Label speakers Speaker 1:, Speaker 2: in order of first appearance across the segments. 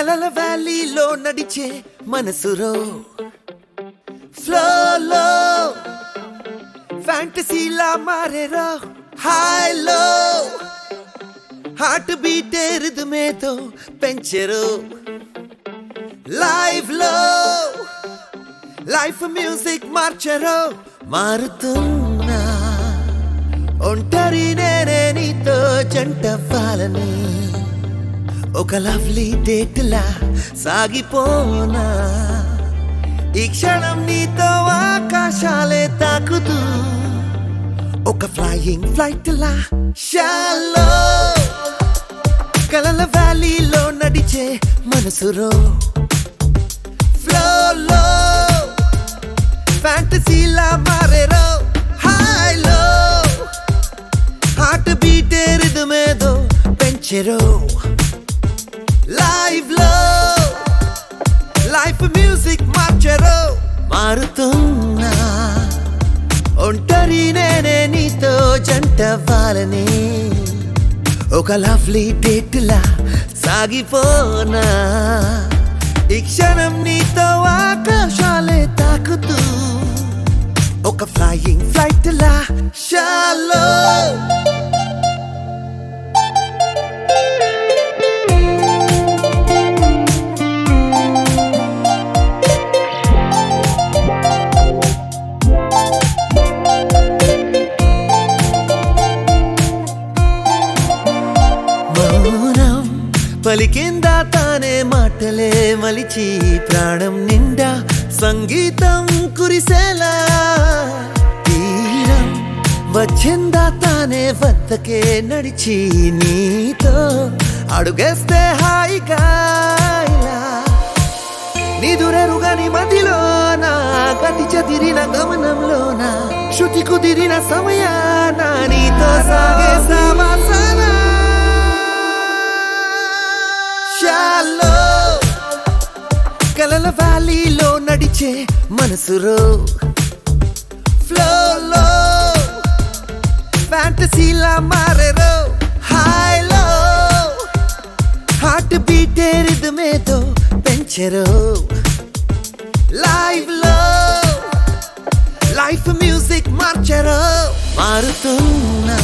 Speaker 1: కలల వ్యాలీలో నడిచే మనసురో ఫ్లోలో ఫ్యాంటసీలా మారేరో హాయ్లో హార్ట్ బీటే రిథమేతో పెంచెరో లైవ్లో లైఫ్ మ్యూజిక్ మార్చెరో మారుతున్నా ఒంటరి నేనే నీతో జంటవ్వాలని ఒక లవ్లీ డేట్ లా సాగిపోనా ఈ క్షణం నీతో ఆకాశాలే తాకుతూ ఒక ఫ్లయింగ్ ఫ్లైట్ లా షాలో కలల వ్యాలీలో నడిచే మనసురో ఫ్లోలో ఫ్యాంటసీలా మారేరో హాయ్లో హార్ట్ బీటే రిథమేదో పెంచెరో లైవ్లో లైఫ్ మ్యూజిక్ మార్చెరో మారుతున్నా ఒంటరి నేనే నీతో జంటవ్వాలని ఒక లవ్లీ డేట్ లా సాగిపోనా ఈ క్షణం నీతో ఆకాశాలే తాకుతూ ఒక ఫ్లయింగ్ ఫ్లైట్ లా షాలో పలికిందా తానే మాటలే మలిచి ప్రాణం నిండా సంగీతం కురిసేలా తీరం వచ్చిందా తానే వద్దకే నడిచి నీతో అడుగేస్తే హాయిగా నిదురెరుగని మదిలోన గతి చదిరిన గమనంలోన శృతి కుదిరిన సమయాన నీతో సాగే సమాసన షాలో కలల వ్యాలీలో నడిచే మనసురో ఫ్లోలో ఫ్యాంటసీలా మారేరో హాయ్లో హార్ట్ బీటే రిథమేతో పెంచెరో లైవ్లో లైఫ్ మ్యూజిక్ మార్చెరో మారుతున్నా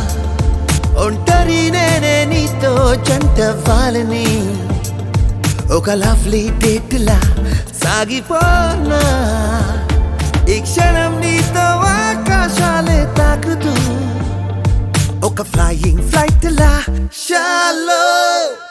Speaker 1: ఒంటరి నేనే నీతో జంటవ్వాలని ఒక లవ్లీ డేట్ లా సాగిపోనా ఈ క్షణం నీతో ఆకాశాలే తాకుతూ ఒక ఫ్లయింగ్ ఫ్లైట్ లా షాలో